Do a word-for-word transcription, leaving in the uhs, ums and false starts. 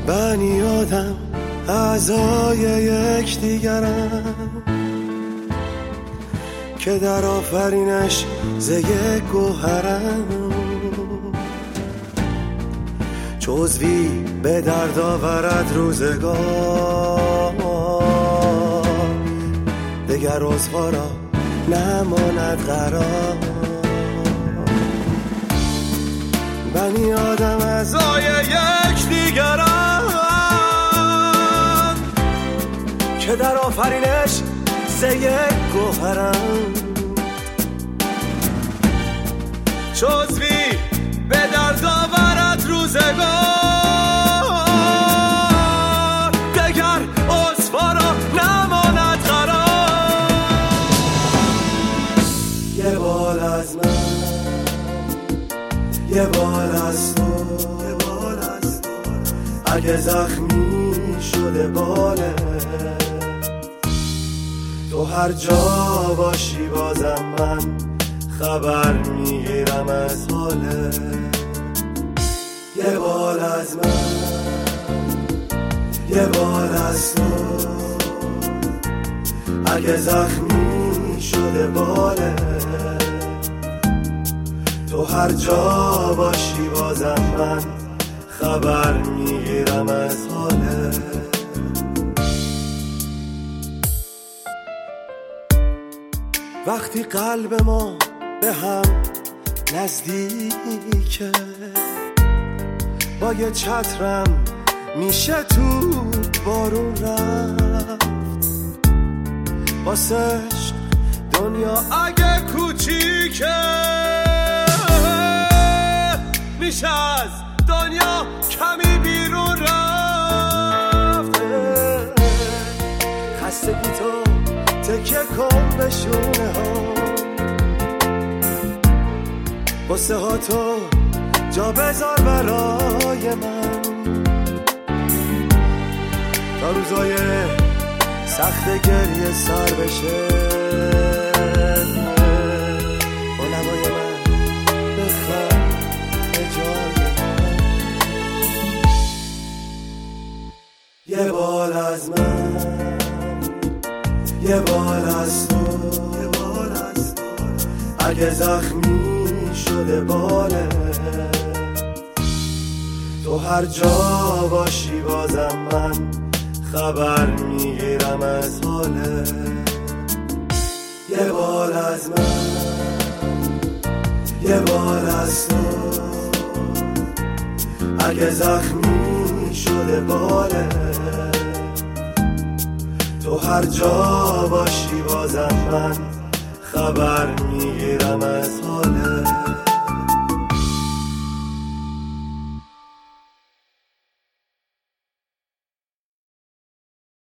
بنی آدم اعضای یک دیگرم که در آفرینش ز یک گوهرم، جزوی به درد آورد روزگار، دگر عضوا را نماند قرار. بنی آدم اعضای یک دیگرم که در آفرینش ز یک گوهرم، جزوی به درد آورد روزگار، دگر عضوا را نماند قرار. یه بال از من، یه بال از تو، یه بال از تو، اگه زخمی شده باله تو هر جا باشی بازم من خبر میگیرم از حاله. یه بال از من، یه بال از تو، اگه زخمی شده باله تو هر جا باشی بازم من خبر میگیرم از حاله. وقتی قلب ما به هم نزدیکه، با یه چترم میشه تو بارون رفت، واسش دنیا اگه کوچیکه میشه از دنیا کمی بیرون رفت. خستگی تو تکیه کن به شونه ها، بسه ها تو جا بذار برای من، تا روزای سخت گریه سر بشه با نوای من بخند به جای من. یه بال از من، یه بال از تو، یه بال از تو، اگه زخمی شده باله تو هر جا باشی بازم من خبر میگیرم از حاله. یه بال از من، یه بال از تو، اگه زخمی شده باله تو هر جا باشی بازم من خبر میگیرم